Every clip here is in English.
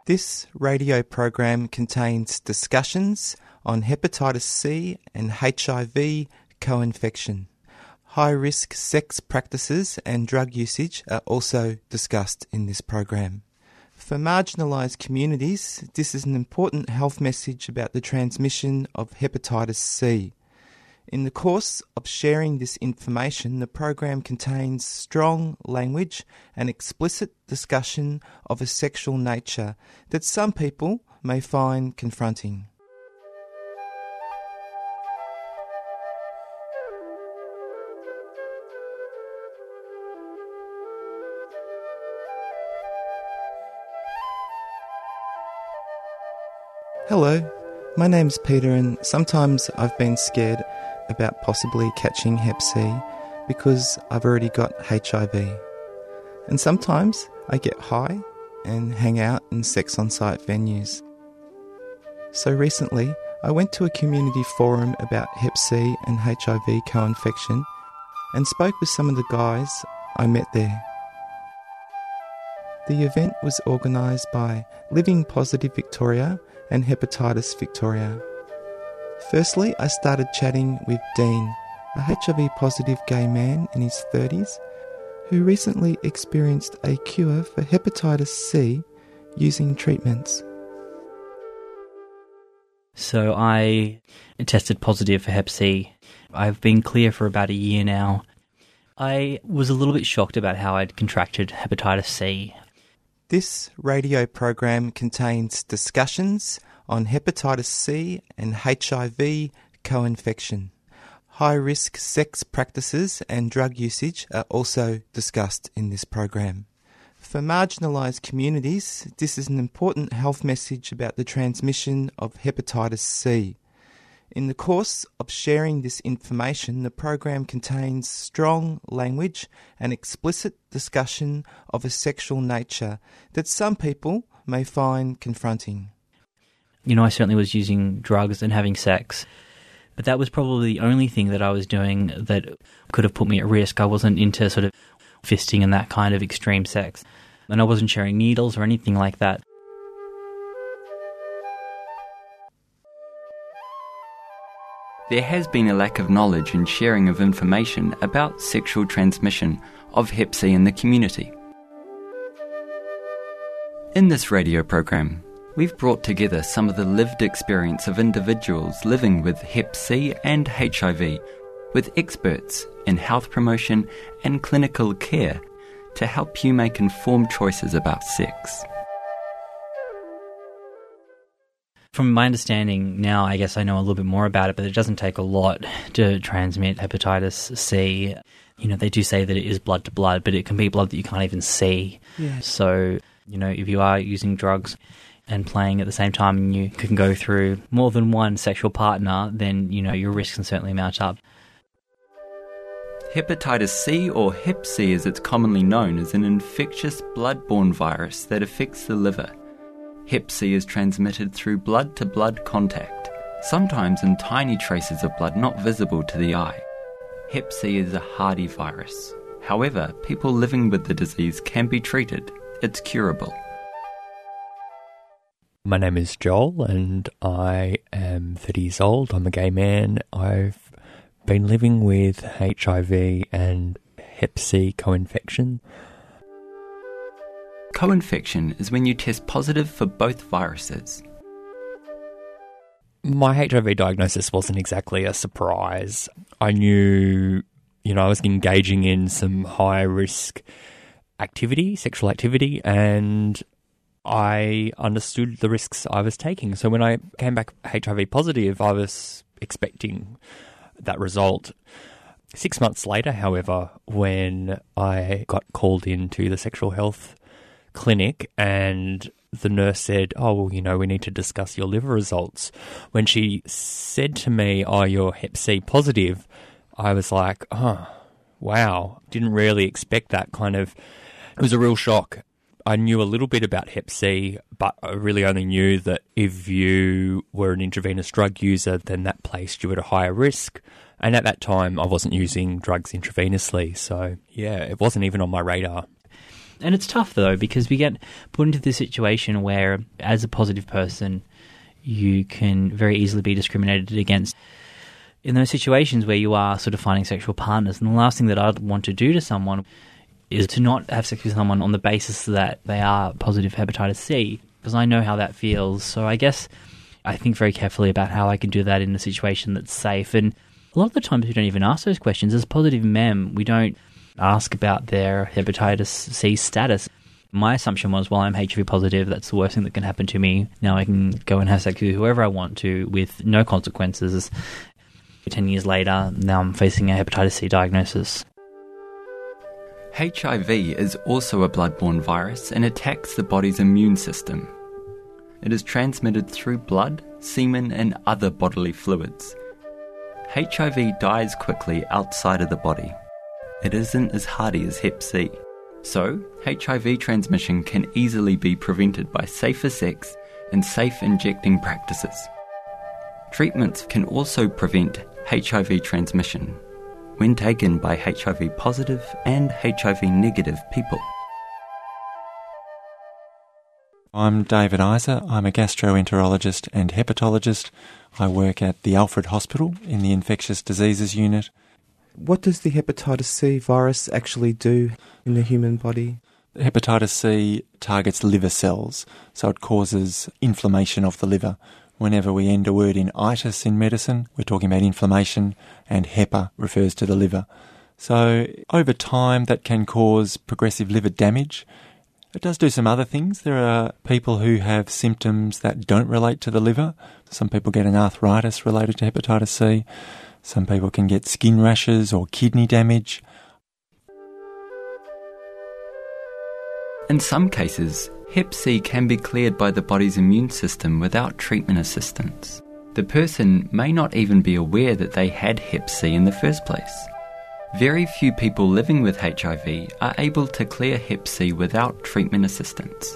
This radio program contains discussions on hepatitis C and HIV co-infection. High-risk sex practices and drug usage are also discussed in this program. For marginalised communities, this is an important health message about the transmission of hepatitis C. In the course of sharing this information, the program contains strong language and explicit discussion of a sexual nature that some people may find confronting. Hello, my name's Peter, and sometimes I've been scared about possibly catching Hep C because I've already got HIV. And sometimes I get high and hang out in sex-on-site venues. So recently, I went to a community forum about Hep C and HIV co-infection and spoke with some of the guys I met there. The event was organised by Living Positive Victoria and Hepatitis Victoria. Firstly, I started chatting with Dean, a HIV-positive gay man in his 30s who recently experienced a cure for hepatitis C using treatments. So I tested positive for Hep C. I've been clear for about a year now. I was a little bit shocked about how I'd contracted hepatitis C. This radio program contains discussions on hepatitis C and HIV co-infection. High-risk sex practices and drug usage are also discussed in this program. For marginalised communities, this is an important health message about the transmission of hepatitis C. In the course of sharing this information, the program contains strong language and explicit discussion of a sexual nature that some people may find confronting. You know, I certainly was using drugs and having sex, but that was probably the only thing that I was doing that could have put me at risk. I wasn't into sort of fisting and that kind of extreme sex, and I wasn't sharing needles or anything like that. There has been a lack of knowledge and sharing of information about sexual transmission of Hep C in the community. In this radio program, we've brought together some of the lived experience of individuals living with Hep C and HIV, with experts in health promotion and clinical care to help you make informed choices about sex. From my understanding now, I guess I know a little bit more about it, but it doesn't take a lot to transmit hepatitis C. You know, they do say that it is blood to blood, but it can be blood that you can't even see. Yeah. So, you know, if you are using drugs and playing at the same time and you can go through more than one sexual partner, then, you know, your risk can certainly mount up. Hepatitis C, or Hep C as it's commonly known, is an infectious blood-borne virus that affects the liver. Hep C is transmitted through blood-to-blood contact, sometimes in tiny traces of blood not visible to the eye. Hep C is a hardy virus. However, people living with the disease can be treated. It's curable. My name is Joel and I am 30 years old. I'm a gay man. I've been living with HIV and Hep C co-infection. Co-infection is when you test positive for both viruses. My HIV diagnosis wasn't exactly a surprise. I knew, I was engaging in some high-risk activity, sexual activity, and I understood the risks I was taking. So when I came back HIV positive, I was expecting that result. 6 months later, however, when I got called into the sexual health clinic and the nurse said, we need to discuss your liver results. When she said to me, you're Hep C positive, I was like, wow, didn't really expect that kind of. It was a real shock. I knew a little bit about Hep C, but I really only knew that if you were an intravenous drug user, then that placed you at a higher risk. And at that time, I wasn't using drugs intravenously, so yeah, it wasn't even on my radar. And it's tough, though, because we get put into this situation where, as a positive person, you can very easily be discriminated against in those situations where you are sort of finding sexual partners. And the last thing that I'd want to do to someone is to not have sex with someone on the basis that they are positive hepatitis C, because I know how that feels. So I guess I think very carefully about how I can do that in a situation that's safe. And a lot of the times we don't even ask those questions. As positive men, we don't ask about their hepatitis C status. My assumption was, well, I'm HIV positive, that's the worst thing that can happen to me. Now I can go and have sex with whoever I want to with no consequences. 10 years later, now I'm facing a hepatitis C diagnosis. HIV is also a blood-borne virus and attacks the body's immune system. It is transmitted through blood, semen and other bodily fluids. HIV dies quickly outside of the body. It isn't as hardy as Hep C. So, HIV transmission can easily be prevented by safer sex and safe injecting practices. Treatments can also prevent HIV transmission when taken by HIV positive and HIV negative people. I'm David Isa. I'm a gastroenterologist and hepatologist. I work at the Alfred Hospital in the Infectious Diseases Unit. What does the hepatitis C virus actually do in the human body? Hepatitis C targets liver cells, so it causes inflammation of the liver. Whenever we end a word in itis in medicine, we're talking about inflammation, and hepa refers to the liver. So over time, that can cause progressive liver damage. It does do some other things. There are people who have symptoms that don't relate to the liver. Some people get an arthritis related to hepatitis C. Some people can get skin rashes or kidney damage. In some cases, Hep C can be cleared by the body's immune system without treatment assistance. The person may not even be aware that they had Hep C in the first place. Very few people living with HIV are able to clear Hep C without treatment assistance.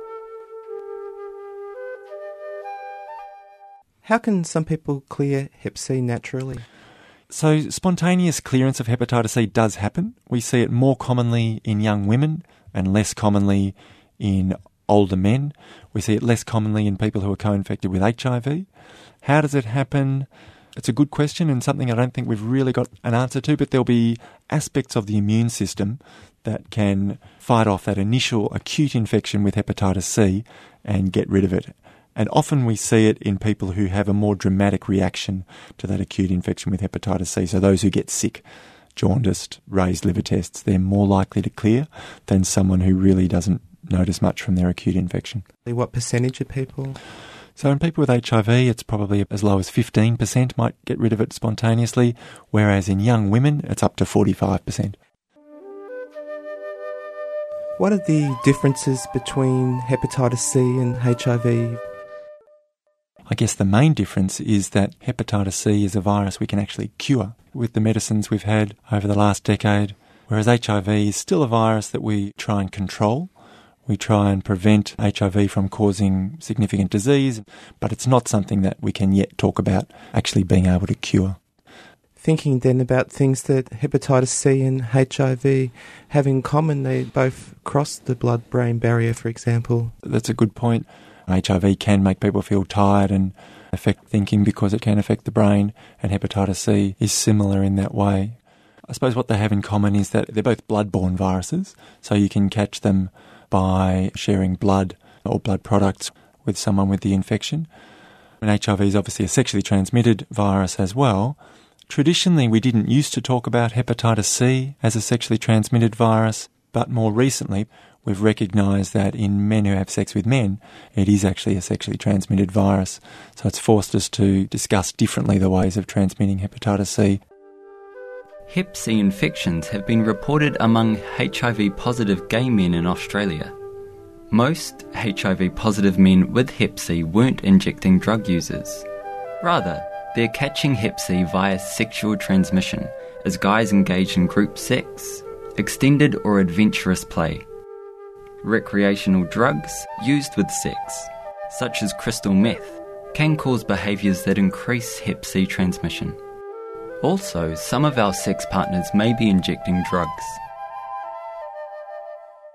How can some people clear Hep C naturally? So spontaneous clearance of hepatitis C does happen. We see it more commonly in young women and less commonly in older men. We see it less commonly in people who are co-infected with HIV. How does it happen? It's a good question and something I don't think we've really got an answer to, but there'll be aspects of the immune system that can fight off that initial acute infection with hepatitis C and get rid of it. And often we see it in people who have a more dramatic reaction to that acute infection with hepatitis C. So those who get sick, jaundiced, raised liver tests, they're more likely to clear than someone who really doesn't notice much from their acute infection. What percentage of people? So in people with HIV, it's probably as low as 15% might get rid of it spontaneously, whereas in young women, it's up to 45%. What are the differences between hepatitis C and HIV? I guess the main difference is that hepatitis C is a virus we can actually cure with the medicines we've had over the last decade, whereas HIV is still a virus that we try and control. We try and prevent HIV from causing significant disease, but it's not something that we can yet talk about actually being able to cure. Thinking then about things that hepatitis C and HIV have in common, they both cross the blood-brain barrier, for example. That's a good point. HIV can make people feel tired and affect thinking because it can affect the brain, and hepatitis C is similar in that way. I suppose what they have in common is that they're both blood-borne viruses, so you can catch them by sharing blood or blood products with someone with the infection. And HIV is obviously a sexually transmitted virus as well. Traditionally, we didn't used to talk about hepatitis C as a sexually transmitted virus, but more recently, we've recognised that in men who have sex with men, it is actually a sexually transmitted virus. So it's forced us to discuss differently the ways of transmitting hepatitis C. Hep C infections have been reported among HIV-positive gay men in Australia. Most HIV-positive men with Hep C weren't injecting drug users. Rather, they're catching Hep C via sexual transmission as guys engage in group sex, extended or adventurous play. Recreational drugs used with sex, such as crystal meth, can cause behaviours that increase Hep C transmission. Also, some of our sex partners may be injecting drugs.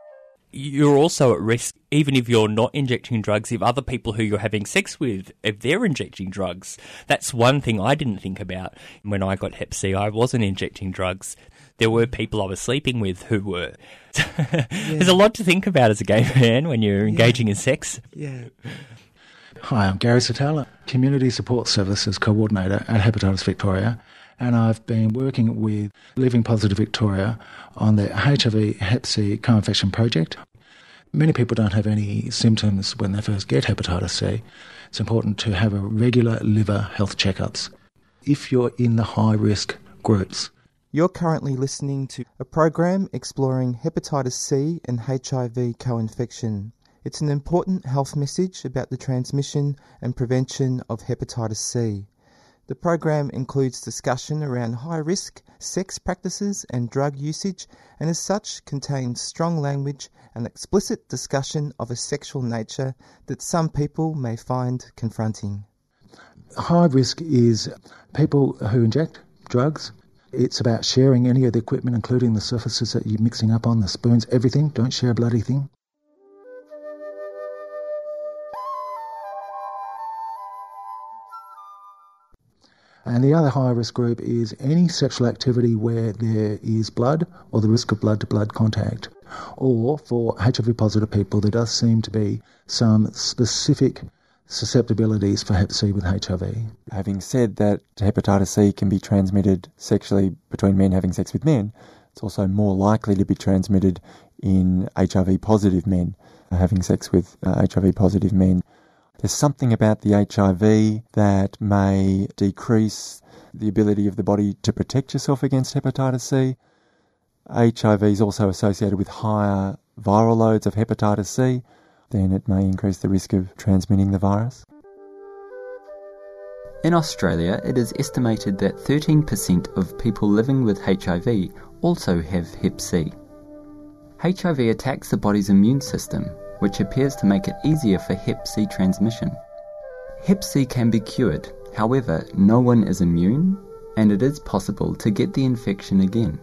you're also at risk, even if you're not injecting drugs, if other people who you're having sex with, if they're injecting drugs. That's one thing I didn't think about when I got Hep C. I wasn't injecting drugs. There were people I was sleeping with who were. There's a lot to think about as a gay man when you're engaging in sex. Yeah. Hi, I'm Gary Satala, Community Support Services Coordinator at Hepatitis Victoria, and I've been working with Living Positive Victoria on the HIV Hep C co-infection project. Many people don't have any symptoms when they first get hepatitis C. It's important to have a regular liver health checkups if you're in the high-risk groups. You're currently listening to a program exploring hepatitis C and HIV co-infection. It's an important health message about the transmission and prevention of hepatitis C. The program includes discussion around high-risk sex practices and drug usage, and as such contains strong language and explicit discussion of a sexual nature that some people may find confronting. High risk is people who inject drugs. It's about sharing any of the equipment, including the surfaces that you're mixing up on, the spoons, everything. Don't share a bloody thing. And the other high-risk group is any sexual activity where there is blood or the risk of blood-to-blood contact. Or for HIV-positive people, there does seem to be some specific susceptibilities for Hep C with HIV. Having said that hepatitis C can be transmitted sexually between men having sex with men, it's also more likely to be transmitted in HIV-positive men having sex with HIV-positive men. There's something about the HIV that may decrease the ability of the body to protect yourself against hepatitis C. HIV is also associated with higher viral loads of hepatitis C. Then it may increase the risk of transmitting the virus. In Australia, it is estimated that 13% of people living with HIV also have Hep C. HIV attacks the body's immune system, which appears to make it easier for Hep C transmission. Hep C can be cured, however, no one is immune, and it is possible to get the infection again.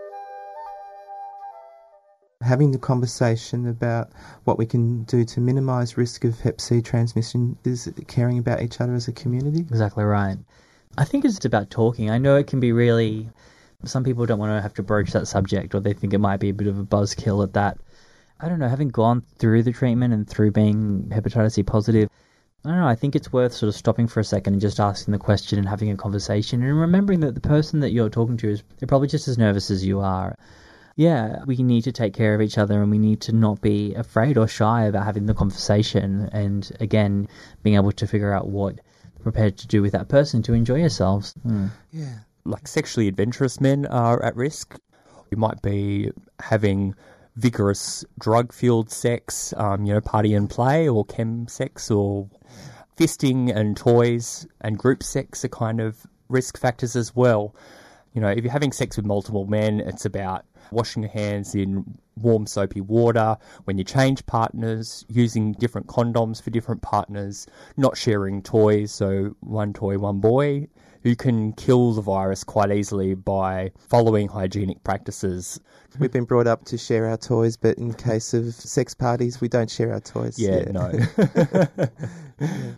Having the conversation about what we can do to minimise risk of Hep C transmission is caring about each other as a community. Exactly right. I think it's about talking. I know it can be really... Some people don't want to have to broach that subject, or they think it might be a bit of a buzzkill at that. I don't know, having gone through the treatment and through being hepatitis C positive, I don't know, I think it's worth sort of stopping for a second and just asking the question and having a conversation and remembering that the person that you're talking to they're probably just as nervous as you are. Yeah, we need to take care of each other and we need to not be afraid or shy about having the conversation and, again, being able to figure out what we're prepared to do with that person to enjoy yourselves. Yeah. Like sexually adventurous men are at risk. You might be having vigorous drug-fueled sex, party and play, or chem sex, or fisting and toys and group sex are kind of risk factors as well. You know, if you're having sex with multiple men, it's about washing your hands in warm soapy water, when you change partners, using different condoms for different partners, not sharing toys, so one toy, one boy. You can kill the virus quite easily by following hygienic practices. We've been brought up to share our toys, but in case of sex parties, we don't share our toys. No. Yeah.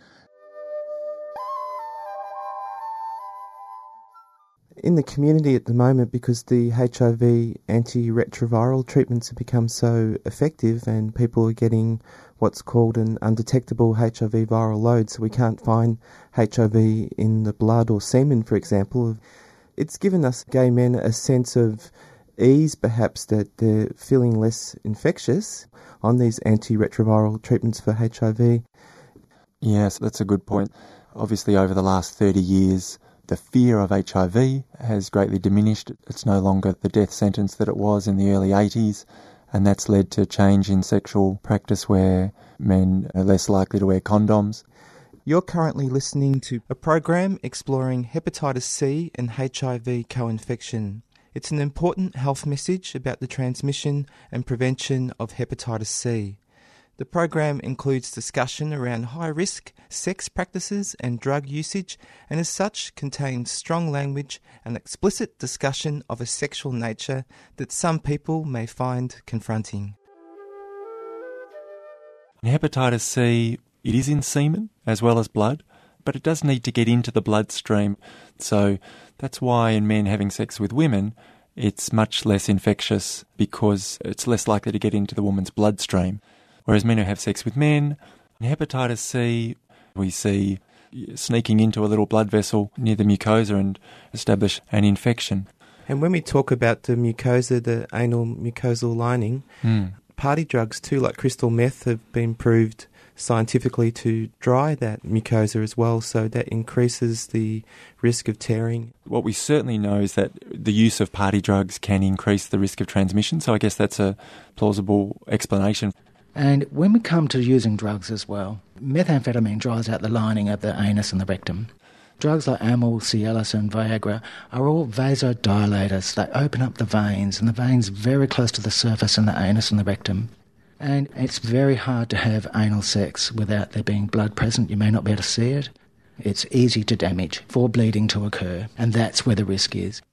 In the community at the moment, because the HIV antiretroviral treatments have become so effective and people are getting what's called an undetectable HIV viral load, so we can't find HIV in the blood or semen, for example, it's given us gay men a sense of ease, perhaps, that they're feeling less infectious on these antiretroviral treatments for HIV. Yes, that's a good point. Obviously, over the last 30 years, the fear of HIV has greatly diminished. It's no longer the death sentence that it was in the early 80s, and that's led to change in sexual practice where men are less likely to wear condoms. You're currently listening to a program exploring hepatitis C and HIV co-infection. It's an important health message about the transmission and prevention of hepatitis C. The program includes discussion around high-risk sex practices and drug usage, and as such contains strong language and explicit discussion of a sexual nature that some people may find confronting. In hepatitis C, it is in semen as well as blood, but it does need to get into the bloodstream. So that's why in men having sex with women, it's much less infectious because it's less likely to get into the woman's bloodstream. Whereas men who have sex with men, in hepatitis C, we see sneaking into a little blood vessel near the mucosa and establish an infection. And when we talk about the mucosa, the anal mucosal lining, party drugs too, like crystal meth, have been proved scientifically to dry that mucosa as well, so that increases the risk of tearing. What we certainly know is that the use of party drugs can increase the risk of transmission, so I guess that's a plausible explanation. And when we come to using drugs as well, methamphetamine dries out the lining of the anus and the rectum. Drugs like Amyl, Cialis and Viagra are all vasodilators. They open up the veins, and the veins very close to the surface in the anus and the rectum. And it's very hard to have anal sex without there being blood present. You may not be able to see it. It's easy to damage for bleeding to occur, and that's where the risk is.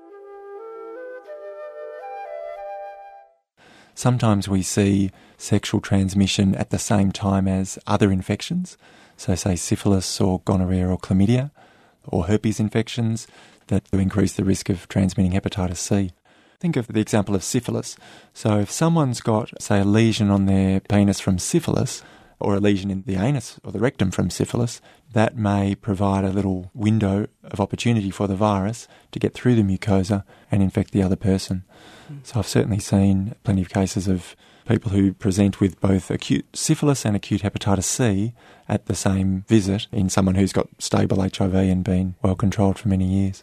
Sometimes we see sexual transmission at the same time as other infections, so say syphilis or gonorrhea or chlamydia or herpes infections that do increase the risk of transmitting hepatitis C. Think of the example of syphilis. So if someone's got, say, a lesion on their penis from syphilis, or a lesion in the anus or the rectum from syphilis, that may provide a little window of opportunity for the virus to get through the mucosa and infect the other person. So I've certainly seen plenty of cases of people who present with both acute syphilis and acute hepatitis C at the same visit in someone who's got stable HIV and been well controlled for many years.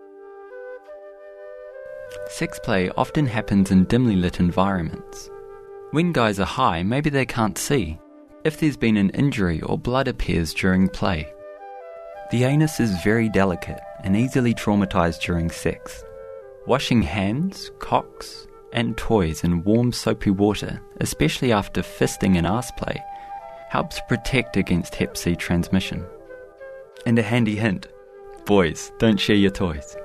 Sex play often happens in dimly lit environments. When guys are high, maybe they can't see. If there's been an injury or blood appears during play. The anus is very delicate and easily traumatized during sex. Washing hands, cocks, and toys in warm soapy water, especially after fisting and arse play, helps protect against Hep C transmission. And a handy hint, boys, don't share your toys.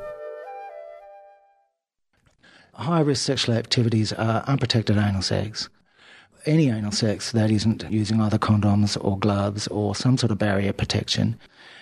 High-risk sexual activities are unprotected anal sex. Any anal sex that isn't using either condoms or gloves or some sort of barrier protection,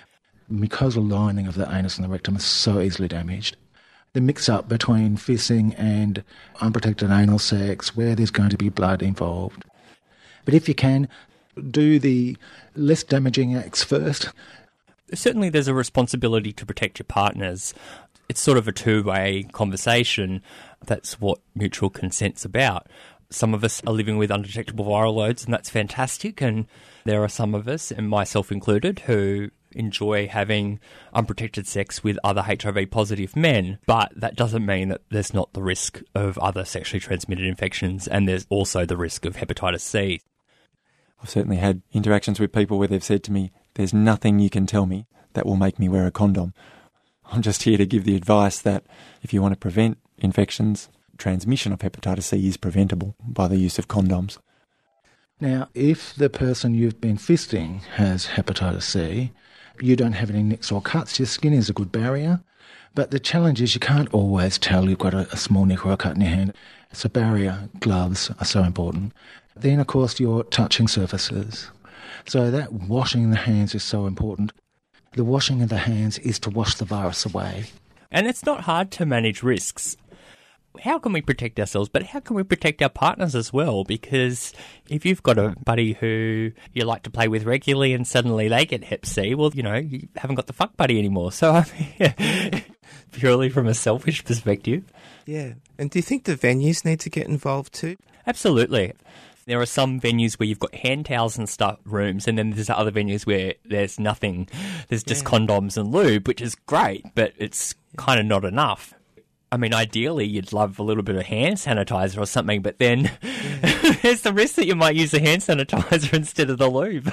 mucosal lining of the anus and the rectum is so easily damaged. The mix-up between fisting and unprotected anal sex, where there's going to be blood involved. But if you can, do the less damaging acts first. Certainly there's a responsibility to protect your partners. It's sort of a two-way conversation. That's what mutual consent's about. Some of us are living with undetectable viral loads, and that's fantastic. And there are some of us, and myself included, who enjoy having unprotected sex with other HIV-positive men. But that doesn't mean that there's not the risk of other sexually transmitted infections, and there's also the risk of hepatitis C. I've certainly had interactions with people where they've said to me, there's nothing you can tell me that will make me wear a condom. I'm just here to give the advice that if you want to prevent infections, transmission of hepatitis C is preventable by the use of condoms. Now, if the person you've been fisting has hepatitis C, you don't have any nicks or cuts, your skin is a good barrier. But the challenge is you can't always tell you've got a small nick or a cut in your hand. It's a barrier. Gloves are so important. Then, of course, your touching surfaces. So that washing the hands is so important. The washing of the hands is to wash the virus away. And it's not hard to manage risks. How can we protect ourselves, but how can we protect our partners as well? Because if you've got a buddy who you like to play with regularly and suddenly they get Hep C, well, you know, you haven't got the fuck buddy anymore. So, I mean, purely from a selfish perspective. Yeah. And do you think the venues need to get involved too? Absolutely. There are some venues where you've got hand towels and stuff, rooms, and then there's other venues where there's nothing. There's just condoms and lube, which is great, but it's kind of not enough. I mean, ideally, you'd love a little bit of hand sanitizer or something, but then there's the risk that you might use the hand sanitizer instead of the lube.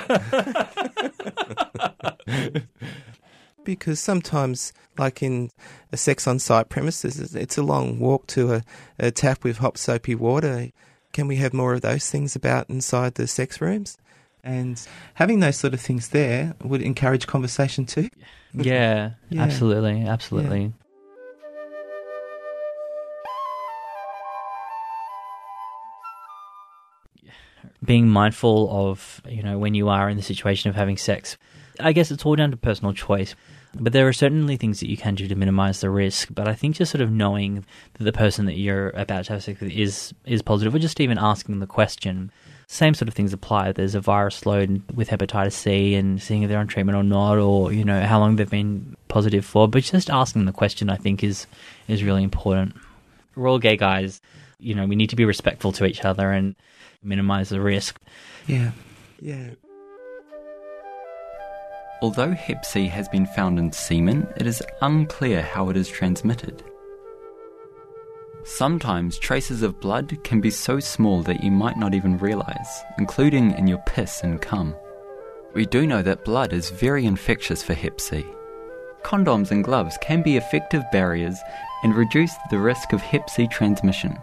Because sometimes, like in a sex on-site premises, it's a long walk to a tap with hot soapy water. Can we have more of those things about inside the sex rooms? And having those sort of things there would encourage conversation too. Yeah, Yeah. absolutely. Yeah. being mindful of, when you are in the situation of having sex. I guess it's all down to personal choice. But there are certainly things that you can do to minimise the risk. But I think just sort of knowing that the person that you're about to have sex with is positive, or just even asking the question. Same sort of things apply. There's a virus load with hepatitis C and seeing if they're on treatment or not, or, how long they've been positive for. But just asking the question, I think, is really important. We're all gay guys. We need to be respectful to each other and minimise the risk. Yeah. Although Hep C has been found in semen, it is unclear how it is transmitted. Sometimes traces of blood can be so small that you might not even realise, including in your piss and cum. We do know that blood is very infectious for Hep C. Condoms and gloves can be effective barriers and reduce the risk of Hep C transmission.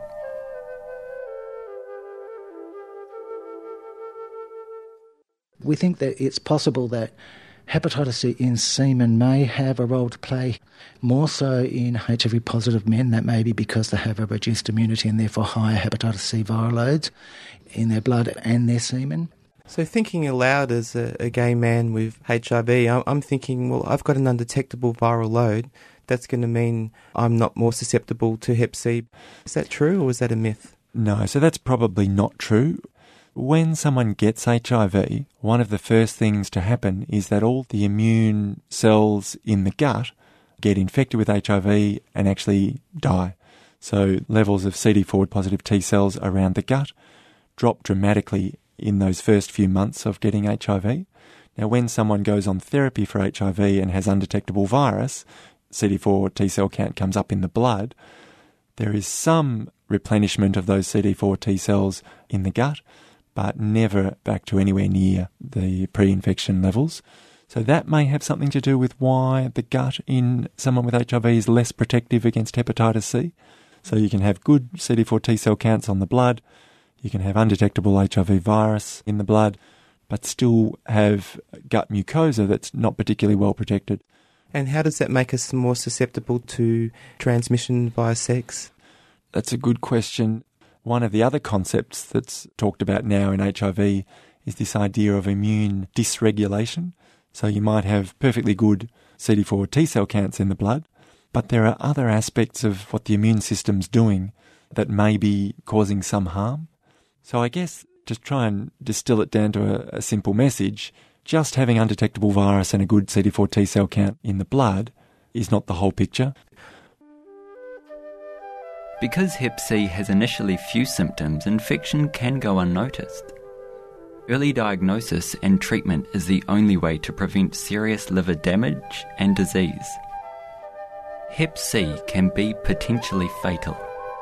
We think that it's possible that hepatitis C in semen may have a role to play, more so in HIV-positive men. That may be because they have a reduced immunity and therefore higher hepatitis C viral loads in their blood and their semen. So thinking aloud as a gay man with HIV, I'm thinking, well, I've got an undetectable viral load. That's going to mean I'm not more susceptible to Hep C. Is that true, or is that a myth? No, so that's probably not true. When someone gets HIV, one of the first things to happen is that all the immune cells in the gut get infected with HIV and actually die. So levels of CD4 positive T cells around the gut drop dramatically in those first few months of getting HIV. Now, when someone goes on therapy for HIV and has undetectable virus, CD4 T cell count comes up in the blood. There is some replenishment of those CD4 T cells in the gut, but never back to anywhere near the pre-infection levels. So that may have something to do with why the gut in someone with HIV is less protective against hepatitis C. So you can have good CD4 T cell counts on the blood, you can have undetectable HIV virus in the blood, but still have gut mucosa that's not particularly well protected. And how does that make us more susceptible to transmission via sex? That's a good question. One of the other concepts that's talked about now in HIV is this idea of immune dysregulation. So you might have perfectly good CD4 T cell counts in the blood, but there are other aspects of what the immune system's doing that may be causing some harm. So I guess just try and distill it down to a simple message. Just having undetectable virus and a good CD4 T cell count in the blood is not the whole picture. Because Hep C has initially few symptoms, infection can go unnoticed. Early diagnosis and treatment is the only way to prevent serious liver damage and disease. Hep C can be potentially fatal.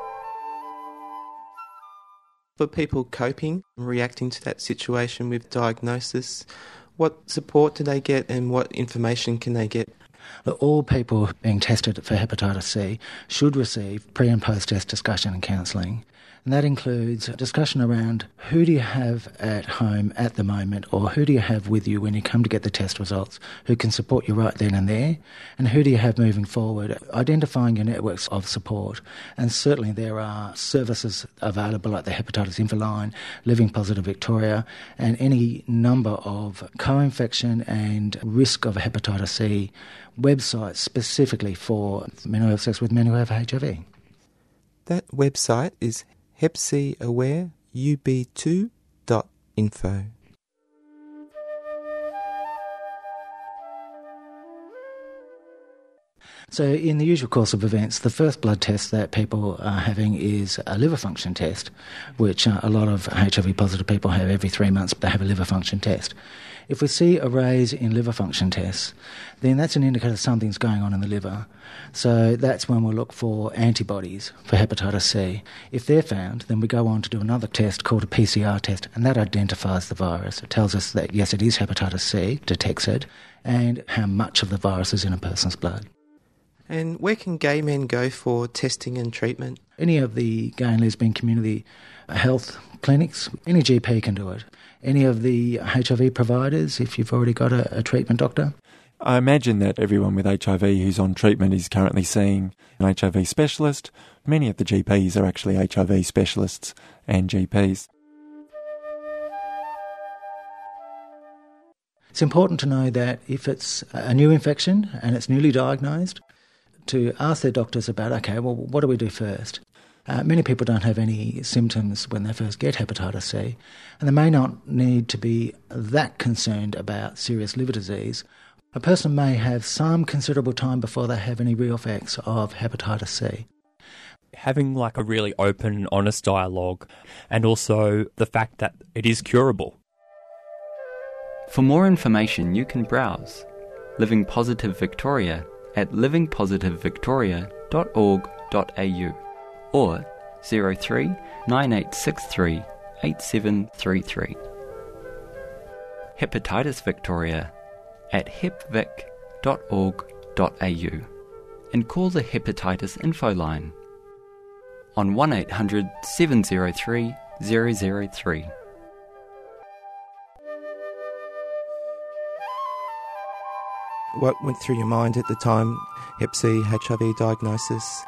For people coping, reacting to that situation with diagnosis, what support do they get and what information can they get? All people being tested for hepatitis C should receive pre- and post-test discussion and counselling. And that includes a discussion around who do you have at home at the moment, or who do you have with you when you come to get the test results, who can support you right then and there, and who do you have moving forward, identifying your networks of support. And certainly there are services available like the Hepatitis Info Line, Living Positive Victoria, and any number of co-infection and risk of hepatitis C websites specifically for men who have sex with men who have HIV. That website is hepcawareub2.info. So in the usual course of events, the first blood test that people are having is a liver function test, which a lot of HIV-positive people have every 3 months. They have a liver function test. If we see a raise in liver function tests, then that's an indicator something's going on in the liver. So that's when we'll look for antibodies for hepatitis C. If they're found, then we go on to do another test called a PCR test, and that identifies the virus. It tells us that, yes, it is hepatitis C, detects it, and how much of the virus is in a person's blood. And where can gay men go for testing and treatment? Any of the gay and lesbian community health clinics, any GP can do it. Any of the HIV providers, if you've already got a treatment doctor. I imagine that everyone with HIV who's on treatment is currently seeing an HIV specialist. Many of the GPs are actually HIV specialists and GPs. It's important to know that if it's a new infection and it's newly diagnosed, to ask their doctors about, okay, well, what do we do first? Many people don't have any symptoms when they first get hepatitis C, and they may not need to be that concerned about serious liver disease. A person may have some considerable time before they have any real effects of hepatitis C. Having like a really open and honest dialogue, and also the fact that it is curable. For more information, you can browse Living Positive Victoria at livingpositivevictoria.org.au or 03 9863 8733. Hepatitis Victoria at hepvic.org.au and call the Hepatitis Info Line on 1800 703 003. What went through your mind at the time, Hep C, HIV diagnosis?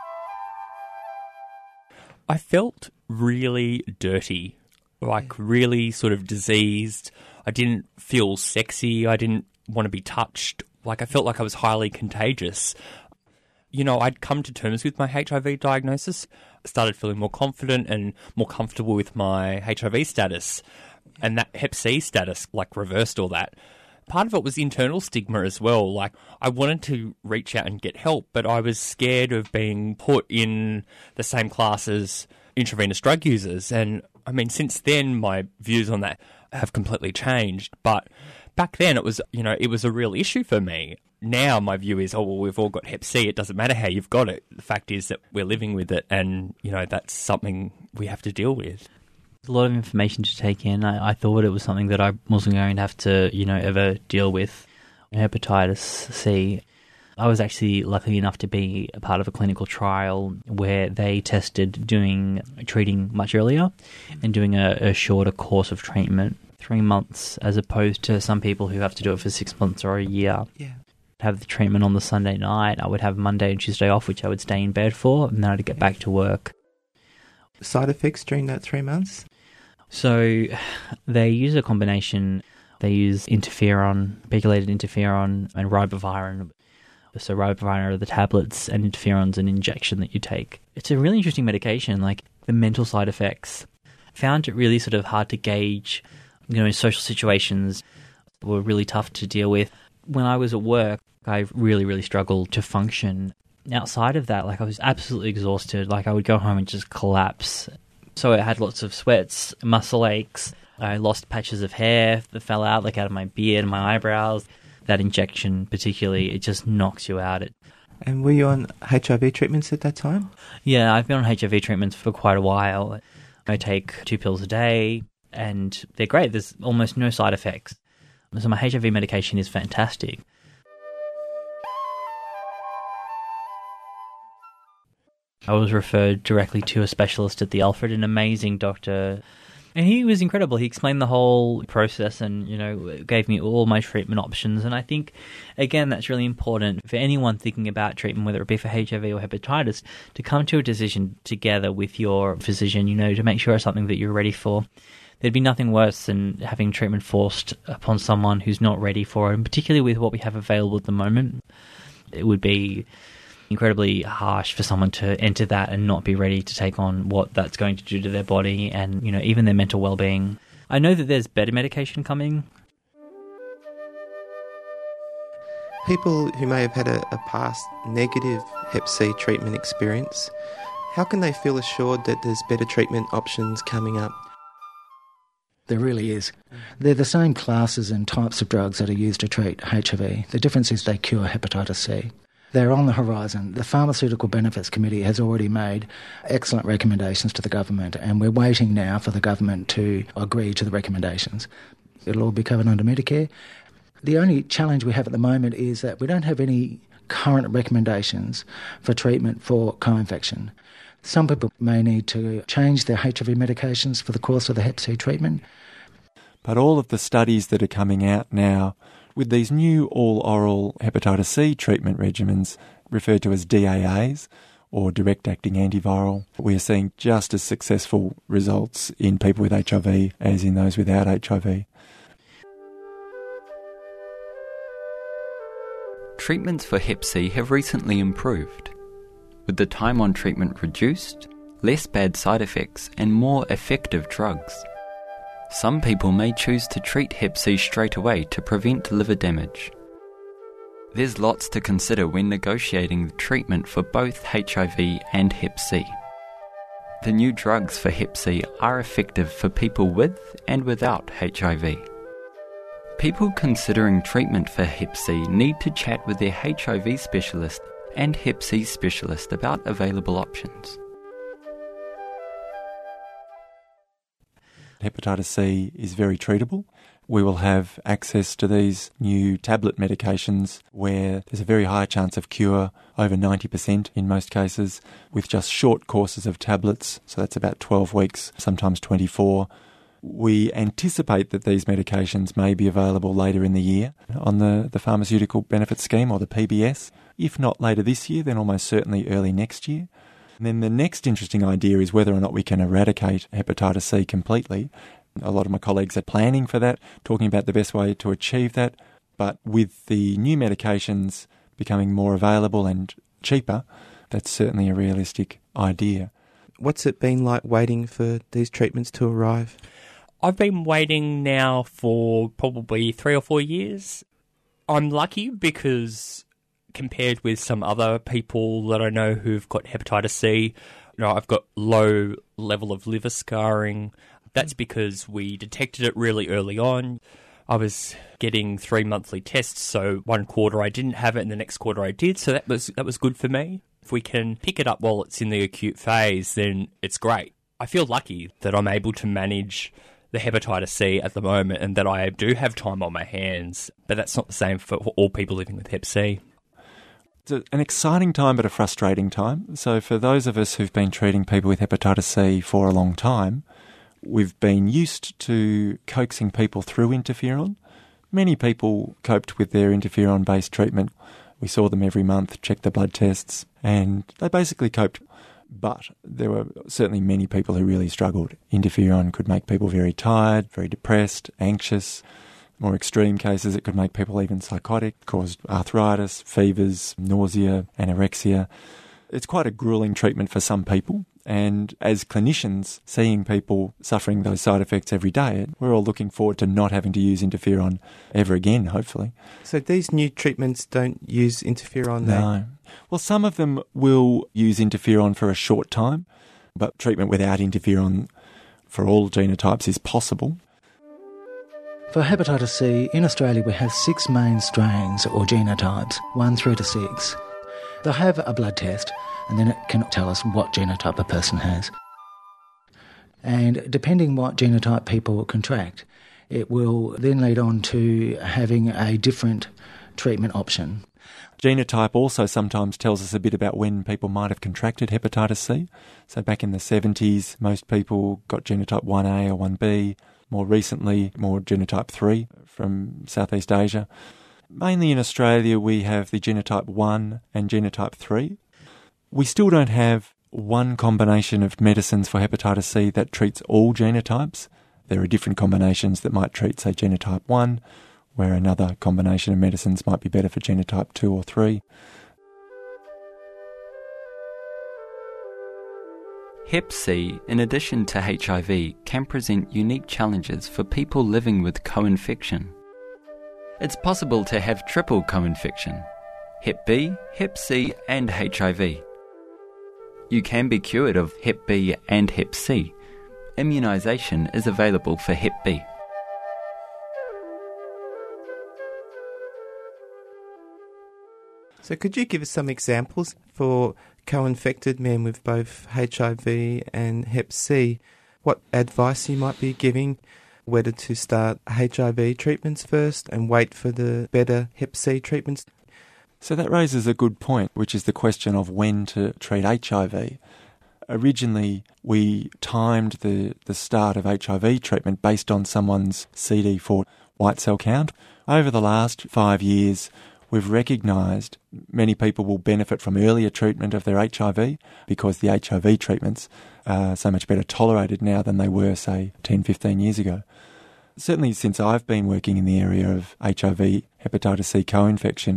I felt really dirty, like really sort of diseased. I didn't feel sexy. I didn't want to be touched. Like I felt like I was highly contagious. You know, I'd come to terms with my HIV diagnosis, started feeling more confident and more comfortable with my HIV status. And that Hep C status, like, reversed all that. Part of it was internal stigma as well. Like, I wanted to reach out and get help, but I was scared of being put in the same class as intravenous drug users. And, I mean, since then, my views on that have completely changed. But back then, it was, you know, it was a real issue for me. Now, my view is, oh, well, we've all got Hep C. It doesn't matter how you've got it. The fact is that we're living with it, and, you know, that's something we have to deal with. A lot of information to take in. I thought it was something that I wasn't going to have to, you know, ever deal with. Hepatitis C. I was actually lucky enough to be a part of a clinical trial where they tested treating much earlier and doing a shorter course of treatment, 3 months, as opposed to some people who have to do it for 6 months or a year. Yeah. Have the treatment on the Sunday night. I would have Monday and Tuesday off, which I would stay in bed for, and then I'd get back to work. Side effects during that 3 months? So they use a combination. They use interferon, pegylated interferon, and ribavirin. So ribavirin are the tablets, and interferon's an injection that you take. It's a really interesting medication. Like, the mental side effects, found it really sort of hard to gauge. You know, in social situations were really tough to deal with. When I was at work, I really, really struggled to function. Outside of that, like, I was absolutely exhausted. Like, I would go home and just collapse. So I had lots of sweats, muscle aches. I lost patches of hair that fell out, like out of my beard and my eyebrows. That injection particularly, it just knocks you out. And were you on HIV treatments at that time? Yeah, I've been on HIV treatments for quite a while. I take 2 pills a day, and they're great. There's almost no side effects. So my HIV medication is fantastic. I was referred directly to a specialist at the Alfred, an amazing doctor. And he was incredible. He explained the whole process and, you know, gave me all my treatment options. And I think, again, that's really important for anyone thinking about treatment, whether it be for HIV or hepatitis, to come to a decision together with your physician, you know, to make sure it's something that you're ready for. There'd be nothing worse than having treatment forced upon someone who's not ready for it, and particularly with what we have available at the moment. It would be incredibly harsh for someone to enter that and not be ready to take on what that's going to do to their body and, you know, even their mental well-being. I know that there's better medication coming. People who may have had a past negative Hep C treatment experience, how can they feel assured that there's better treatment options coming up? There really is. They're the same classes and types of drugs that are used to treat HIV. The difference is they cure hepatitis C. They're on the horizon. The Pharmaceutical Benefits Committee has already made excellent recommendations to the government, and we're waiting now for the government to agree to the recommendations. It'll all be covered under Medicare. The only challenge we have at the moment is that we don't have any current recommendations for treatment for co-infection. Some people may need to change their HIV medications for the course of the Hep C treatment. But all of the studies that are coming out now with these new all-oral hepatitis C treatment regimens referred to as DAAs, or direct-acting antiviral, we are seeing just as successful results in people with HIV as in those without HIV. treatments for Hep C have recently improved, with the time on treatment reduced, less bad side effects, and more effective drugs. Some people may choose to treat Hep C straight away to prevent liver damage. There's lots to consider when negotiating the treatment for both HIV and Hep C. The new drugs for Hep C are effective for people with and without HIV. People considering treatment for Hep C need to chat with their HIV specialist and Hep C specialist about available options. Hepatitis C is very treatable. We will have access to these new tablet medications where there's a very high chance of cure, over 90% in most cases, with just short courses of tablets, so that's about 12 weeks, sometimes 24. We anticipate that these medications may be available later in the year on the Pharmaceutical Benefits Scheme, or the PBS. If not later this year, then almost certainly early next year. And then the next interesting idea is whether or not we can eradicate hepatitis C completely. A lot of my colleagues are planning for that, talking about the best way to achieve that. But with the new medications becoming more available and cheaper, that's certainly a realistic idea. What's it been like waiting for these treatments to arrive? I've been waiting now for probably 3 or 4 years. I'm lucky because compared with some other people that I know who've got hepatitis C, I've got low level of liver scarring. That's because we detected it really early on. I was getting 3 monthly tests, so one quarter I didn't have it and the next quarter I did, so that was good for me. If we can pick it up while it's in the acute phase, then it's great. I feel lucky that I'm able to manage the hepatitis C at the moment and that I do have time on my hands, but that's not the same for all people living with Hep C. It's an exciting time but a frustrating time. So for those of us who've been treating people with hepatitis C for a long time, we've been used to coaxing people through interferon. Many people coped with their interferon-based treatment. We saw them every month, checked the blood tests, and they basically coped. But there were certainly many people who really struggled. Interferon could make people very tired, very depressed, anxious. More extreme cases, it could make people even psychotic, cause arthritis, fevers, nausea, anorexia. It's quite a gruelling treatment for some people. And as clinicians, seeing people suffering those side effects every day, we're all looking forward to not having to use interferon ever again, hopefully. So these new treatments don't use interferon? No. Well, some of them will use interferon for a short time, but treatment without interferon for all genotypes is possible. For hepatitis C, in Australia we have 6 main strains or genotypes, 1 through to 6. They'll have a blood test and then it can tell us what genotype a person has. And depending what genotype people contract, it will then lead on to having a different treatment option. Genotype also sometimes tells us a bit about when people might have contracted hepatitis C. So back in the 70s, most people got genotype 1A or 1B. More recently, more genotype 3 from Southeast Asia. Mainly in Australia, we have the genotype 1 and genotype 3. We still don't have one combination of medicines for hepatitis C that treats all genotypes. There are different combinations that might treat, say, genotype 1, where another combination of medicines might be better for genotype 2 or 3. Hep C, in addition to HIV, can present unique challenges for people living with co-infection. It's possible to have triple co-infection: Hep B, Hep C and HIV. You can be cured of Hep B and Hep C. Immunisation is available for Hep B. So could you give us some examples for co-infected men with both HIV and Hep C? What advice you might be giving, whether to start HIV treatments first and wait for the better Hep C treatments? So that raises a good point, which is the question of when to treat HIV. Originally, we timed the start of HIV treatment based on someone's CD4 white cell count. Over the last 5 years, we've recognised many people will benefit from earlier treatment of their HIV because the HIV treatments are so much better tolerated now than they were, say, 10, 15 years ago. Certainly since I've been working in the area of HIV, hepatitis C co-infection,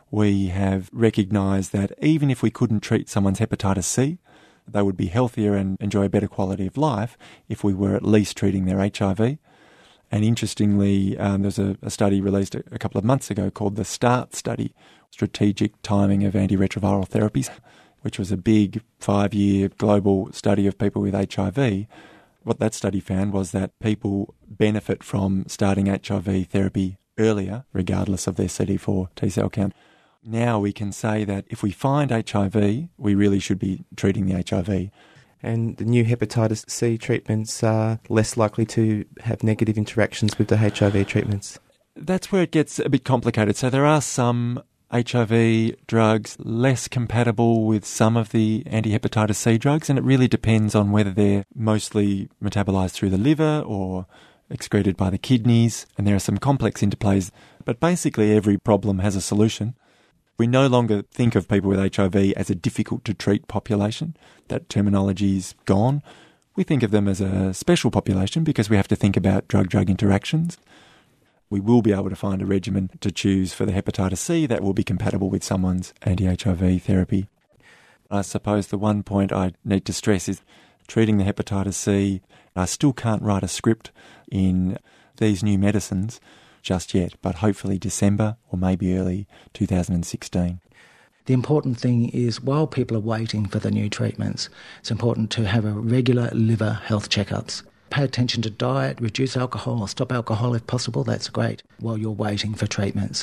we have recognised that even if we couldn't treat someone's hepatitis C, they would be healthier and enjoy a better quality of life if we were at least treating their HIV. And interestingly, there's a study released a couple of months ago called the START study, Strategic Timing of Antiretroviral Therapies, which was a big 5-year global study of people with HIV. What that study found was that people benefit from starting HIV therapy earlier, regardless of their CD4 T-cell count. Now we can say that if we find HIV, we really should be treating the HIV. And the new hepatitis C treatments are less likely to have negative interactions with the HIV treatments. That's where it gets a bit complicated. So there are some HIV drugs less compatible with some of the anti-hepatitis C drugs, and it really depends on whether they're mostly metabolised through the liver or excreted by the kidneys, and there are some complex interplays. But basically every problem has a solution. We no longer think of people with HIV as a difficult-to-treat population. That terminology's gone. We think of them as a special population because we have to think about drug-drug interactions. We will be able to find a regimen to choose for the hepatitis C that will be compatible with someone's anti-HIV therapy. I suppose the one point I need to stress is treating the hepatitis C, I still can't write a script in these new medicines just yet, but hopefully December or maybe early 2016. The important thing is while people are waiting for the new treatments, it's important to have a regular liver health checkups. Pay attention to diet, reduce alcohol or stop alcohol if possible, that's great, while you're waiting for treatments.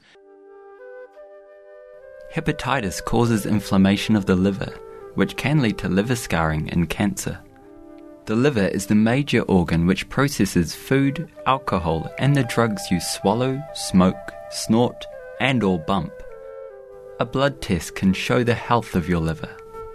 Hepatitis causes inflammation of the liver, which can lead to liver scarring and cancer. The liver is the major organ which processes food, alcohol, and the drugs you swallow, smoke, snort, and/or bump. A blood test can show the health of your liver.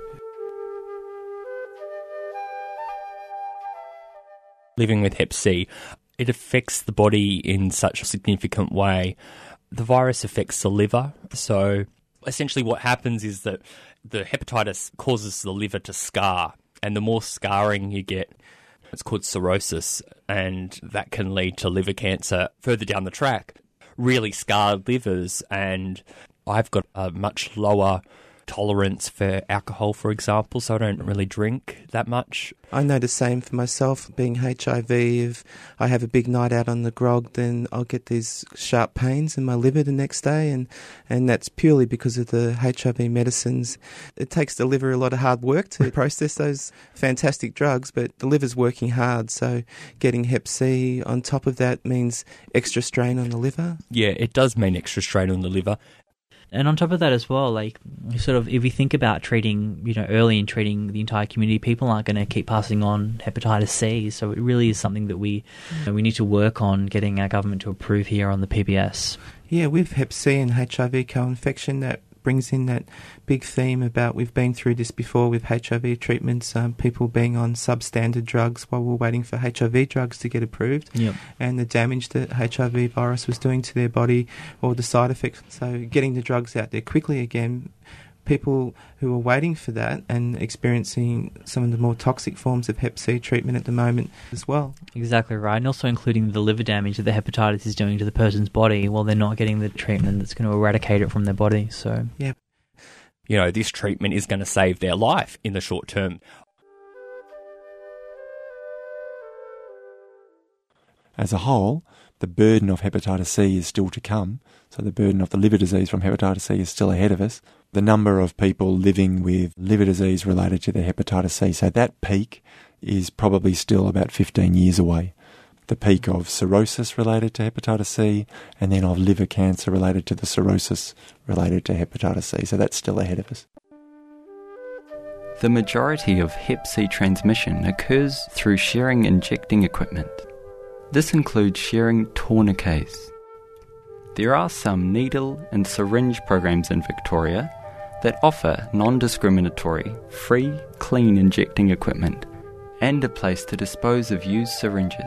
Living with Hep C, it affects the body in such a significant way. The virus affects the liver, so essentially what happens is that the hepatitis causes the liver to scar, and the more scarring you get, it's called cirrhosis, and that can lead to liver cancer further down the track. Really scarred livers, and I've got a much lower tolerance for alcohol, for example, so I don't really drink that much. I know the same for myself, being HIV. If I have a big night out on the grog, then I'll get these sharp pains in my liver the next day, and that's purely because of the HIV medicines. It takes the liver a lot of hard work to process those fantastic drugs, but the liver's working hard, so getting Hep C on top of that means extra strain on the liver. Yeah, it does mean extra strain on the liver. And on top of that as well, like sort of if we think about treating, early and treating the entire community, people aren't going to keep passing on hepatitis C. So it really is something that we need to work on getting our government to approve here on the PBS. Yeah, with Hep C and HIV co-infection, that brings in that big theme about we've been through this before with HIV treatments, people being on substandard drugs while we're waiting for HIV drugs to get approved, and the damage that HIV virus was doing to their body or the side effects. So getting the drugs out there quickly again, people who are waiting for that and experiencing some of the more toxic forms of Hep C treatment at the moment as well. Exactly right, and also including the liver damage that the hepatitis is doing to the person's body while they're not getting the treatment that's going to eradicate it from their body. So, yeah. This treatment is going to save their life in the short term. As a whole, the burden of hepatitis C is still to come. So the burden of the liver disease from hepatitis C is still ahead of us. The number of people living with liver disease related to their hepatitis C, so that peak is probably still about 15 years away. The peak of cirrhosis related to hepatitis C, and then of liver cancer related to the cirrhosis related to hepatitis C. So that's still ahead of us. The majority of Hep C transmission occurs through sharing injecting equipment. This includes sharing tourniquets. There are some needle and syringe programs in Victoria that offer non-discriminatory, free, clean injecting equipment and a place to dispose of used syringes.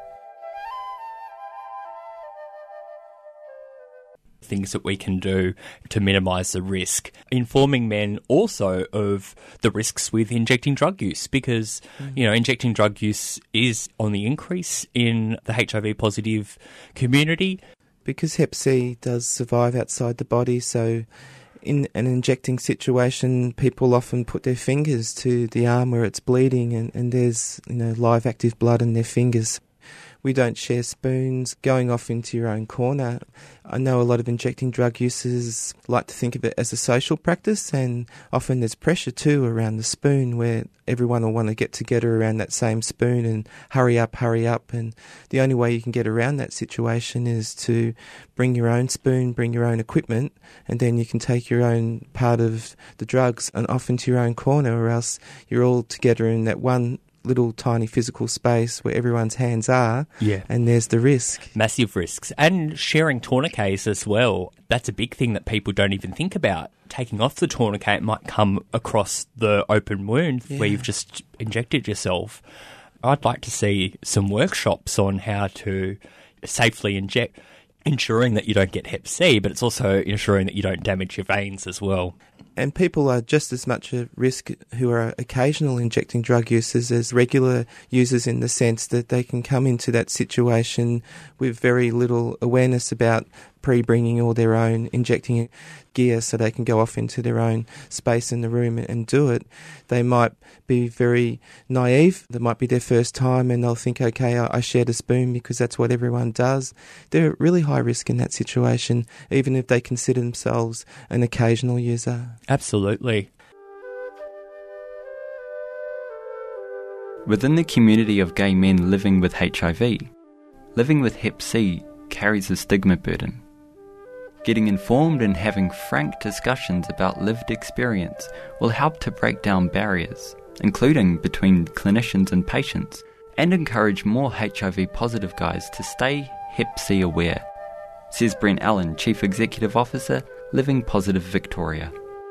Things that we can do to minimise the risk. Informing men also of the risks with injecting drug use because, injecting drug use is on the increase in the HIV positive community. Because Hep C does survive outside the body, so in an injecting situation, people often put their fingers to the arm where it's bleeding, and there's live active blood in their fingers. We don't share spoons. Going off into your own corner, I know a lot of injecting drug users like to think of it as a social practice, and often there's pressure too around the spoon where everyone will want to get together around that same spoon and hurry up, and the only way you can get around that situation is to bring your own spoon, bring your own equipment, and then you can take your own part of the drugs and off into your own corner, or else you're all together in that one little tiny physical space where everyone's hands are, and there's the risk. Massive risks. And sharing tourniquets as well. That's a big thing that people don't even think about. Taking off the tourniquet might come across the open wound where you've just injected yourself. I'd like to see some workshops on how to safely inject, ensuring that you don't get Hep C, but it's also ensuring that you don't damage your veins as well. And people are just as much at risk who are occasional injecting drug users as regular users, in the sense that they can come into that situation with very little awareness about pre-bringing all their own injecting gear so they can go off into their own space in the room and do it. They might be very naive. That might be their first time and they'll think, okay, I shared a spoon because that's what everyone does. They're at really high risk in that situation, even if they consider themselves an occasional user. Absolutely. Within the community of gay men living with HIV, living with Hep C carries a stigma burden. Getting informed and having frank discussions about lived experience will help to break down barriers, including between clinicians and patients, and encourage more HIV-positive guys to stay Hep C aware, says Brent Allen, Chief Executive Officer, Living Positive Victoria.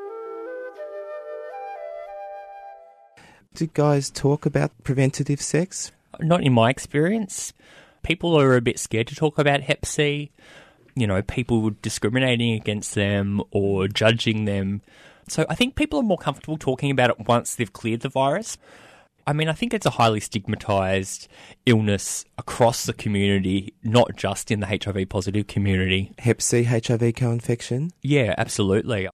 Do guys talk about preventative sex? Not in my experience. People are a bit scared to talk about Hep C. People discriminating against them or judging them. So I think people are more comfortable talking about it once they've cleared the virus. I mean, I think it's a highly stigmatised illness across the community, not just in the HIV-positive community. Hep C, HIV co-infection? Yeah, absolutely.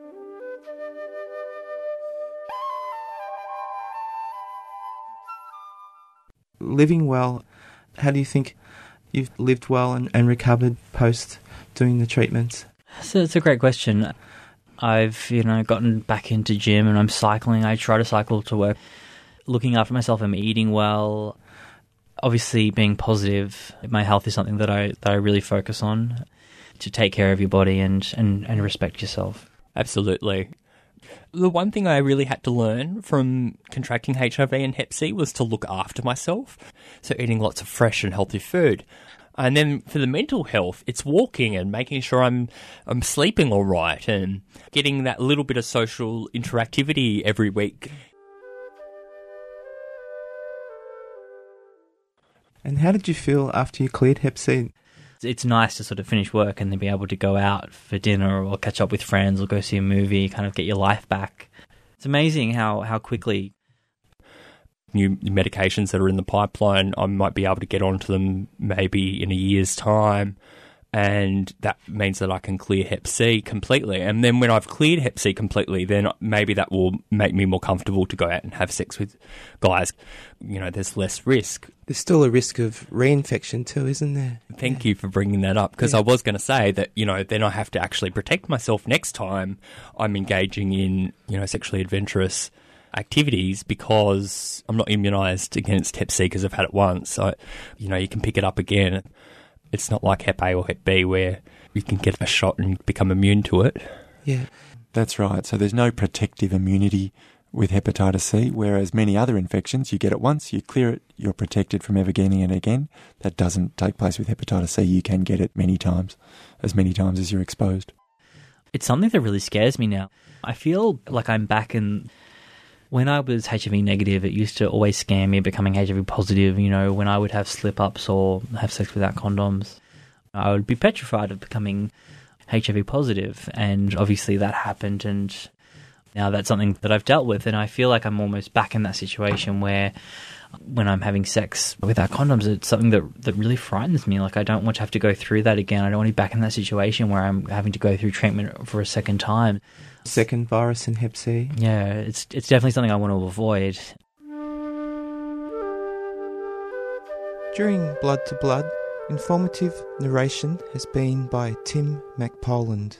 Living well, how do you think you've lived well and recovered post doing the treatments? So it's a great question. I've, gotten back into gym and I'm cycling. I try to cycle to work. Looking after myself, I'm eating well. Obviously, being positive, my health is something that I really focus on, to take care of your body and respect yourself. Absolutely. The one thing I really had to learn from contracting HIV and Hep C was to look after myself. So eating lots of fresh and healthy food. And then for the mental health, it's walking and making sure I'm sleeping all right and getting that little bit of social interactivity every week. And how did you feel after you cleared Hep C? It's nice to sort of finish work and then be able to go out for dinner or catch up with friends or go see a movie, kind of get your life back. It's amazing how quickly. New medications that are in the pipeline, I might be able to get onto them maybe in a year's time, and that means that I can clear Hep C completely. And then when I've cleared Hep C completely, then maybe that will make me more comfortable to go out and have sex with guys. There's less risk. There's still a risk of reinfection too, isn't there? Thank you for bringing that up, because I was going to say that, then I have to actually protect myself next time I'm engaging in, sexually adventurous activities, because I'm not immunised against Hep C because I've had it once. So, you can pick it up again. It's not like Hep A or Hep B where you can get a shot and become immune to it. Yeah. That's right. So there's no protective immunity with hepatitis C, whereas many other infections, you get it once, you clear it, you're protected from ever getting it again. That doesn't take place with hepatitis C. You can get it many times as you're exposed. It's something that really scares me now. I feel like I'm back in... When I was HIV negative, it used to always scare me becoming HIV positive. When I would have slip-ups or have sex without condoms, I would be petrified of becoming HIV positive. And obviously that happened, and now that's something that I've dealt with. And I feel like I'm almost back in that situation where when I'm having sex without condoms, it's something that really frightens me. Like, I don't want to have to go through that again. I don't want to be back in that situation where I'm having to go through treatment for a second time. Second virus in Hep C. Yeah, it's definitely something I want to avoid. During Blood to Blood, informative narration has been by Tim McPoland.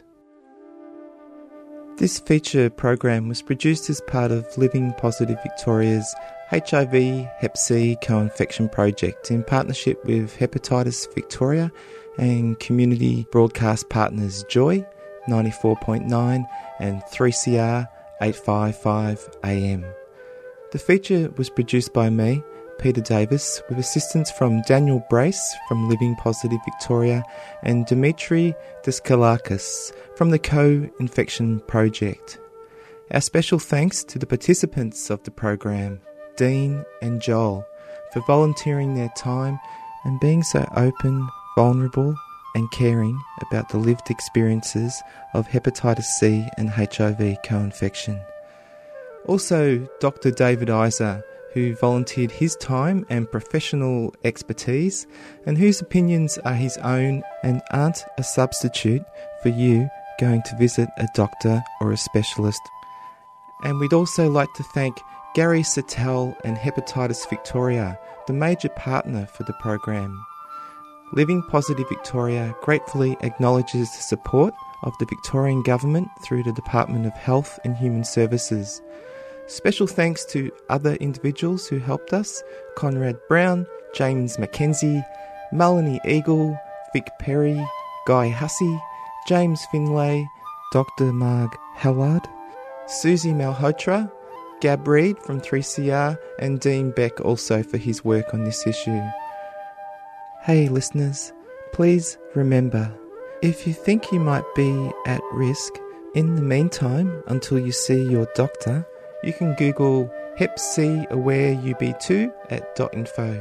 This feature program was produced as part of Living Positive Victoria's HIV Hep C co-infection project in partnership with Hepatitis Victoria and community broadcast partners Joy 94.9 and 3CR 855 AM. The feature was produced by me, Peter Davis, with assistance from Daniel Brace from Living Positive Victoria and Dimitri Deskalakis from the Co-Infection Project. Our special thanks to the participants of the program, Dean and Joel, for volunteering their time and being so open, vulnerable and caring about the lived experiences of hepatitis C and HIV co-infection. Also, Dr. David Iser, who volunteered his time and professional expertise, and whose opinions are his own and aren't a substitute for you going to visit a doctor or a specialist. And we'd also like to thank Gary Sattel and Hepatitis Victoria, the major partner for the program. Living Positive Victoria gratefully acknowledges the support of the Victorian Government through the Department of Health and Human Services. Special thanks to other individuals who helped us: Conrad Brown, James Mackenzie, Melanie Eagle, Vic Perry, Guy Hussey, James Finlay, Dr. Marg Hellard, Susie Malhotra, Gab Reid from 3CR, and Dean Beck also for his work on this issue. Hey listeners, please remember, if you think you might be at risk, in the meantime, until you see your doctor, you can Google Hep C Aware UB2 at .info.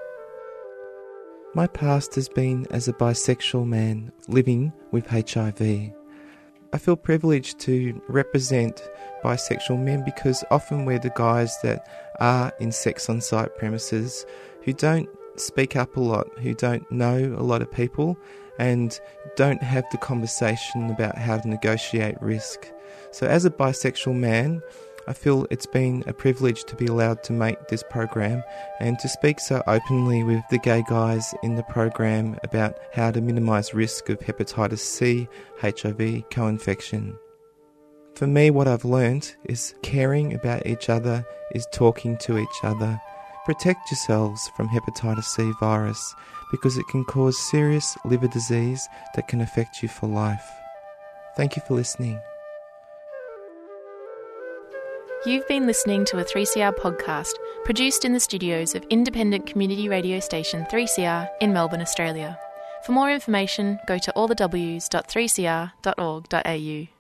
My past has been as a bisexual man living with HIV. I feel privileged to represent bisexual men because often we're the guys that are in sex on site premises who don't speak up a lot, who don't know a lot of people and don't have the conversation about how to negotiate risk. So as a bisexual man, I feel it's been a privilege to be allowed to make this program and to speak so openly with the gay guys in the program about how to minimise risk of hepatitis C, HIV co-infection. For me, what I've learnt is caring about each other is talking to each other. Protect yourselves from hepatitis C virus because it can cause serious liver disease that can affect you for life. Thank you for listening. You've been listening to a 3CR podcast produced in the studios of independent community radio station 3CR in Melbourne, Australia. For more information, go to allthews.3cr.org.au.